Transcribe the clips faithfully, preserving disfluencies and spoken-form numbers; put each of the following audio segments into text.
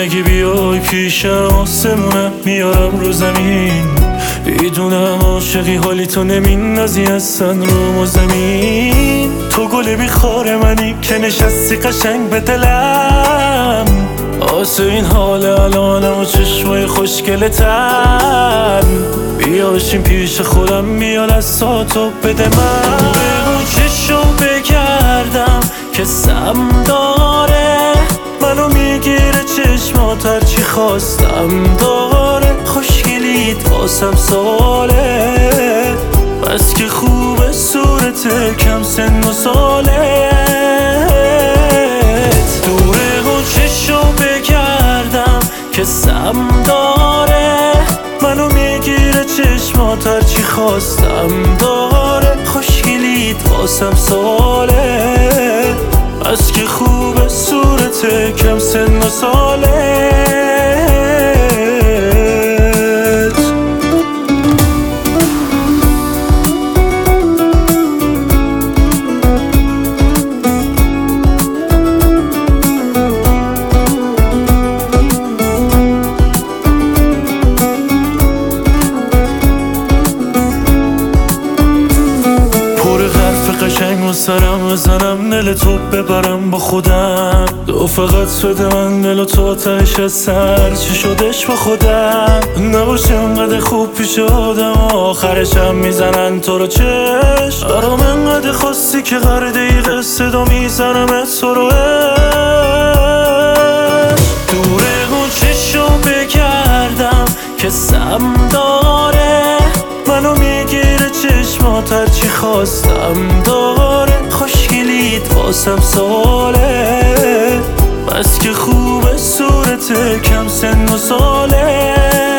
اگه بیای پیشم آسمونم میارم رو زمین. میدونم عاشقی حالی تو نمیندازی اصلا رو و زمین. تو گل بیخار منی که نشستی قشنگ به دلم، آسه این حال الانم و چشمای خوشگلتن. بیاشیم پیش خودم بیا دستاتو بده من. بگو چشو بگردم که سم داره، منو میگیره چشمات هرچی خواستم داره. خوشگلیت واسم ساله، بس که خوبه صورت کم سن و ساله. دوره و چشو بگردم که سم داره، منو میگیره چشمات هرچی خواستم داره. خوشگلیت واسم ساله، بس که خوبه صورت کم سن و ساله. قشنگ و سرم بزنم دل تو ببرم با خودم. تو فقط شده من دل و تو تهش از سر چی شدش با خودم. نباشه انقدر خوب پیش آدم آخرشم میزنن تو رو چشم. برام انقدر خواستی که هر دقیقه صدا میزنم تو رو دوره و چشو بگردم که سم داره، منو میگیره چشمات هرچی خواستم داره. خوشگلیت واسم ساله، بس که خوبه صورت کم سن و ساله.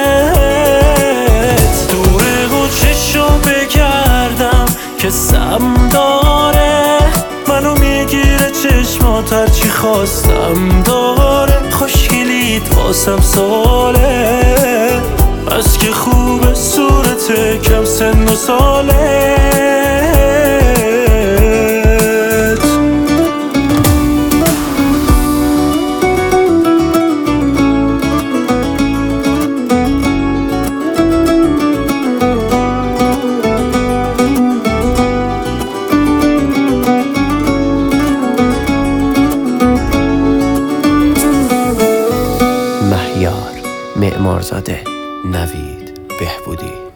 دوره و چشو بگردم که سم داره، منو میگیره چشمات هرچی خواستم داره. خوشگلیت واسم ساله، بس که خوبه صورت کم سن و ساله. مهیار معمارزاده، نوید بهبودی.